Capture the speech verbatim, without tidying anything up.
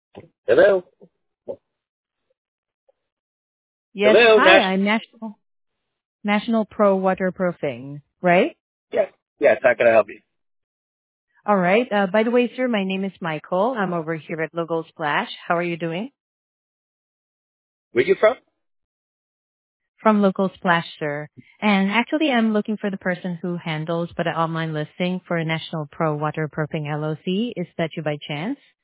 Hello? Yes, Hello, hi, Nash? I'm National National Pro Waterproofing, right? Yes. Yes, how can I help you? All right. Uh, by the way, sir, my name is Michael. I'm over here at Logo Splash. How are you doing? Where you from? From Local Splash, sir. And actually, I'm looking for the person who handles for the online listing for National Pro Waterproofing L L C. Is that you by chance?